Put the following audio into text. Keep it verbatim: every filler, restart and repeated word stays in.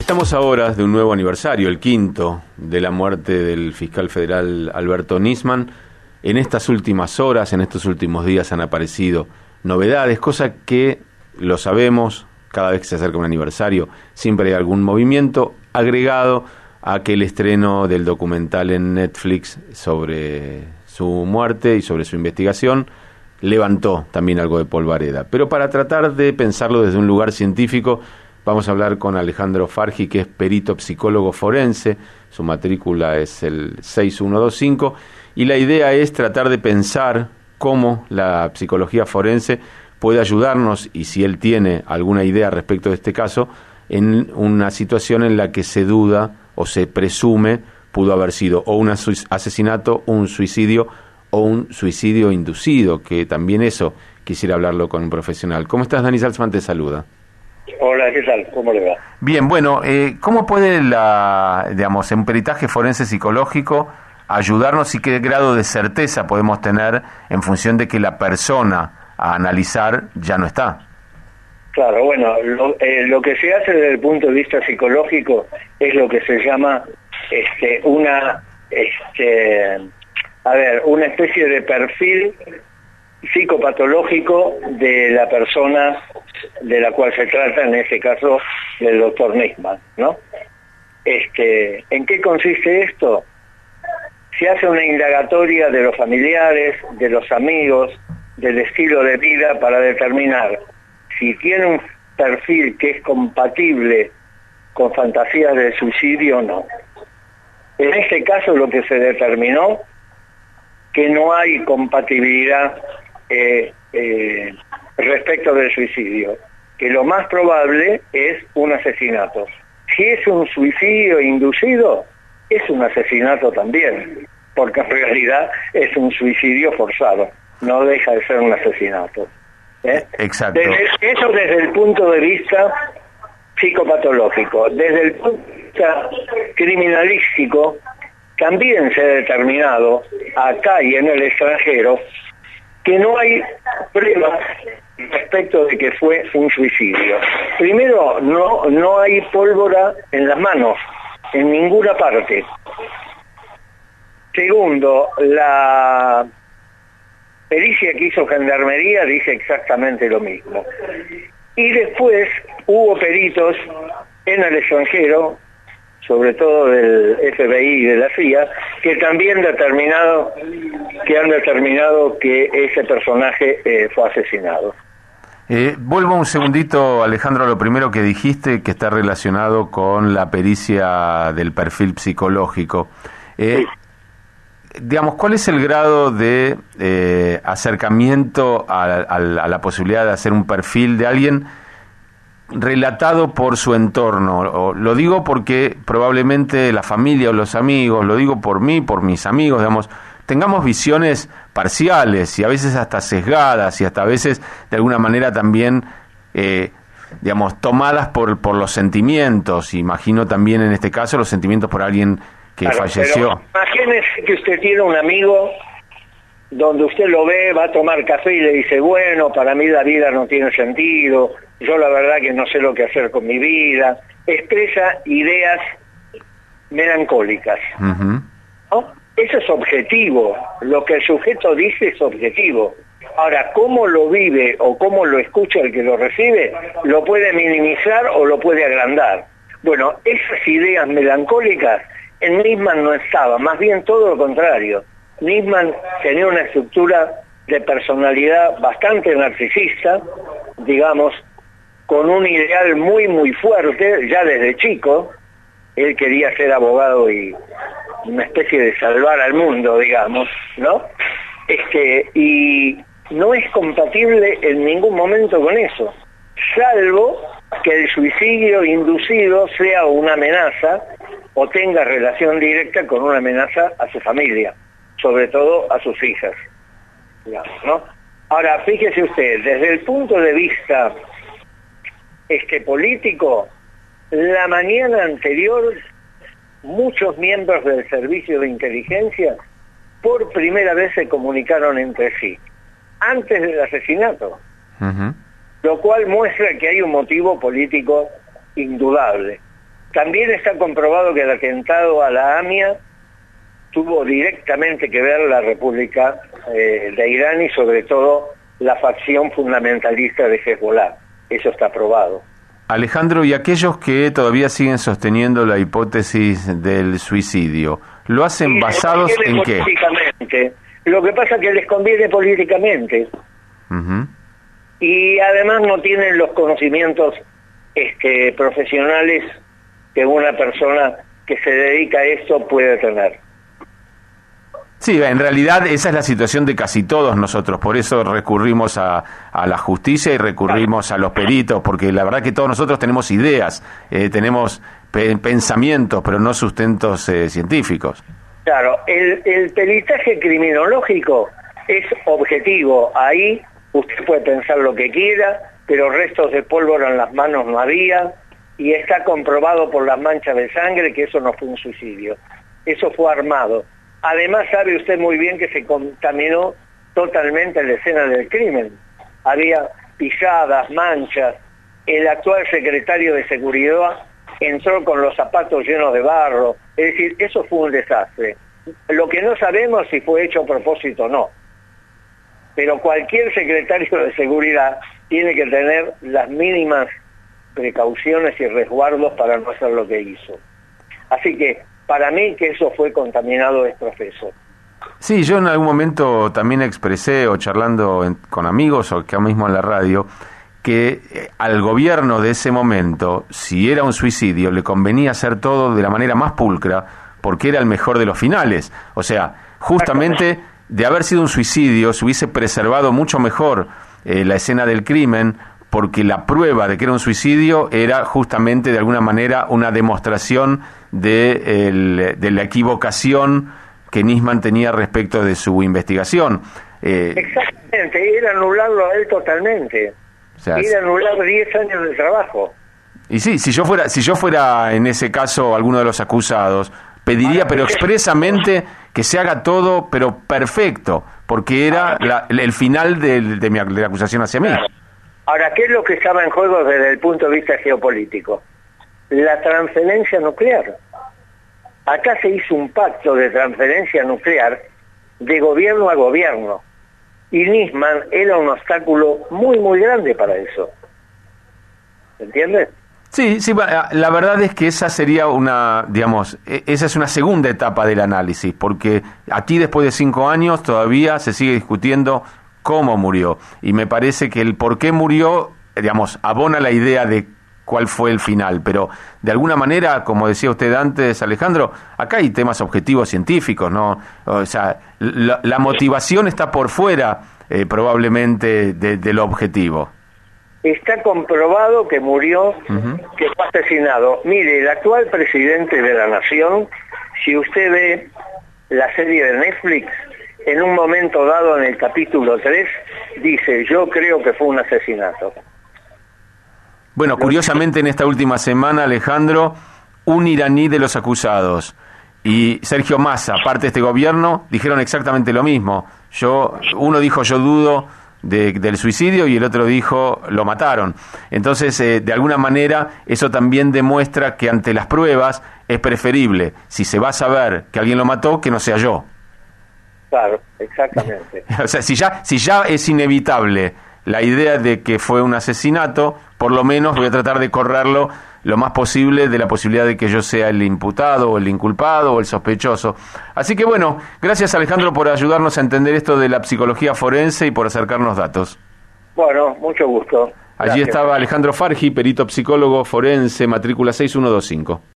Estamos a horas de un nuevo aniversario, el quinto, de la muerte del fiscal federal Alberto Nisman. En estas últimas horas, en estos últimos días han aparecido novedades, cosa que lo sabemos, cada vez que se acerca un aniversario siempre hay algún movimiento agregado a aquel estreno del documental en Netflix sobre su muerte y sobre su investigación. Levantó también algo de polvareda. Pero para tratar de pensarlo desde un lugar científico, vamos a hablar con Alejandro Fargi, que es perito psicólogo forense. Su matrícula es el seis uno dos cinco, y la idea es tratar de pensar cómo la psicología forense puede ayudarnos, y si él tiene alguna idea respecto de este caso, en una situación en la que se duda o se presume pudo haber sido o un asesinato, un suicidio o un suicidio inducido, que también eso quisiera hablarlo con un profesional. ¿Cómo estás, Dani Salzman? Te saluda. Hola, ¿qué tal? ¿Cómo le va? Bien, bueno, eh, ¿cómo puede la, digamos, un peritaje forense psicológico ayudarnos y qué grado de certeza podemos tener en función de que la persona a analizar ya no está? Claro, bueno, lo, eh, lo que se hace desde el punto de vista psicológico es lo que se llama este, una, este, a ver, una especie de perfil psicopatológico de la persona de la cual se trata, en este caso del doctor Nisman, ¿no? Este, ¿en qué consiste esto? Se hace una indagatoria de los familiares, de los amigos, del estilo de vida para determinar si tiene un perfil que es compatible con fantasías de suicidio o no. En este caso lo que se determinó que no hay compatibilidad eh, eh, respecto del suicidio, que lo más probable es un asesinato. Si es un suicidio inducido, es un asesinato también, porque en realidad es un suicidio forzado, no deja de ser un asesinato. ¿Eh? Exacto. Desde, eso desde el punto de vista psicopatológico. Desde el punto de vista criminalístico, también se ha determinado, acá y en el extranjero, que no hay pruebas respecto de que fue un suicidio. Primero, no, no hay pólvora en las manos, en ninguna parte. Segundo, la pericia que hizo Gendarmería dice exactamente lo mismo. Y después hubo peritos en el extranjero, sobre todo del F B I y de la C I A, que también determinado, que han determinado que ese personaje eh, fue asesinado. Eh, vuelvo un segundito, Alejandro, a lo primero que dijiste, que está relacionado con la pericia del perfil psicológico. Eh, sí. Digamos, ¿cuál es el grado de eh, acercamiento a, a, a la posibilidad de hacer un perfil de alguien relatado por su entorno? O, lo digo porque probablemente la familia o los amigos, lo digo por mí, por mis amigos, digamos, tengamos visiones parciales y a veces hasta sesgadas y hasta a veces de alguna manera también, eh, digamos, tomadas por, por los sentimientos. Imagino también en este caso los sentimientos por alguien que claro, falleció. Imagínese que usted tiene un amigo donde usted lo ve, va a tomar café y le dice, bueno, para mí la vida no tiene sentido, yo la verdad que no sé lo que hacer con mi vida. Expresa ideas melancólicas. Uh-huh. ¿No? Eso es objetivo, lo que el sujeto dice es objetivo. Ahora, cómo lo vive o cómo lo escucha el que lo recibe, lo puede minimizar o lo puede agrandar. Bueno, esas ideas melancólicas en Nisman no estaba, más bien todo lo contrario. Nisman tenía una estructura de personalidad bastante narcisista, digamos, con un ideal muy muy fuerte, ya desde chico. Él quería ser abogado y una especie de salvar al mundo, digamos, ¿no? Este, y no es compatible en ningún momento con eso, salvo que el suicidio inducido sea una amenaza o tenga relación directa con una amenaza a su familia, sobre todo a sus hijas, digamos, ¿no? Ahora, fíjese usted, desde el punto de vista este político, la mañana anterior, muchos miembros del servicio de inteligencia por primera vez se comunicaron entre sí, antes del asesinato, uh-huh. Lo cual muestra que hay un motivo político indudable. También está comprobado que el atentado a la AMIA tuvo directamente que ver la República eh, de Irán y sobre todo la facción fundamentalista de Hezbollah. Eso está probado. Alejandro, y aquellos que todavía siguen sosteniendo la hipótesis del suicidio, ¿lo hacen y basados en qué? Lo que pasa es que les conviene políticamente. Uh-huh. Y además no tienen los conocimientos este, profesionales que una persona que se dedica a esto puede tener. Sí, en realidad esa es la situación de casi todos nosotros, por eso recurrimos a, a la justicia y recurrimos a los peritos, porque la verdad que todos nosotros tenemos ideas, eh, tenemos pe- pensamientos, pero no sustentos eh, científicos. Claro, el, el peritaje criminológico es objetivo, ahí usted puede pensar lo que quiera, pero restos de pólvora en las manos no había, y está comprobado por las manchas de sangre que eso no fue un suicidio, eso fue armado. Además sabe usted muy bien que se contaminó totalmente la escena del crimen. Había pisadas, manchas. El actual secretario de Seguridad entró con los zapatos llenos de barro. Es decir, eso fue un desastre. Lo que no sabemos si fue hecho a propósito o no. Pero cualquier secretario de Seguridad tiene que tener las mínimas precauciones y resguardos para no hacer lo que hizo. Así que para mí que eso fue contaminado es profeso. Sí, yo en algún momento también expresé, o charlando en, con amigos, o que mismo en la radio, que eh, al gobierno de ese momento, si era un suicidio, le convenía hacer todo de la manera más pulcra, porque era el mejor de los finales. O sea, justamente de haber sido un suicidio, se hubiese preservado mucho mejor eh, la escena del crimen, porque la prueba de que era un suicidio era justamente de alguna manera una demostración de, el, de la equivocación que Nisman tenía respecto de su investigación. Eh, Exactamente, era anularlo a él totalmente. O sea, era anular diez años de trabajo. Y sí, si yo fuera, si yo fuera en ese caso alguno de los acusados, pediría, pero expresamente, que se haga todo, pero perfecto, porque era la, el final de, de, mi, de la acusación hacia mí. Ahora, ¿qué es lo que estaba en juego desde el punto de vista geopolítico? La transferencia nuclear. Acá se hizo un pacto de transferencia nuclear de gobierno a gobierno. Y Nisman era un obstáculo muy, muy grande para eso. ¿Entiendes? Sí, sí, la verdad es que esa sería una, digamos, esa es una segunda etapa del análisis, porque aquí después de cinco años todavía se sigue discutiendo cómo murió, y me parece que el por qué murió, digamos, abona la idea de cuál fue el final, pero de alguna manera, como decía usted antes, Alejandro, acá hay temas objetivos científicos, ¿no? O sea, la, la motivación está por fuera, eh, probablemente, de, de lo objetivo. Está comprobado que murió, uh-huh. que fue asesinado. Mire, el actual presidente de la nación, si usted ve la serie de Netflix, en un momento dado en el capítulo tres, dice, yo creo que fue un asesinato. Bueno, curiosamente en esta última semana, Alejandro, un iraní de los acusados y Sergio Massa, parte de este gobierno, dijeron exactamente lo mismo. Yo, uno dijo, yo dudo de, del suicidio, y el otro dijo, lo mataron. Entonces, eh, de alguna manera, eso también demuestra que ante las pruebas es preferible, si se va a saber que alguien lo mató, que no sea yo. Claro, exactamente. O sea, si ya, si ya es inevitable la idea de que fue un asesinato, por lo menos voy a tratar de correrlo lo más posible de la posibilidad de que yo sea el imputado, o el inculpado, o el sospechoso. Así que bueno, gracias Alejandro por ayudarnos a entender esto de la psicología forense y por acercarnos datos. Bueno, mucho gusto. Allí gracias. Estaba Alejandro Fargi, perito psicólogo forense, matrícula seis uno dos cinco.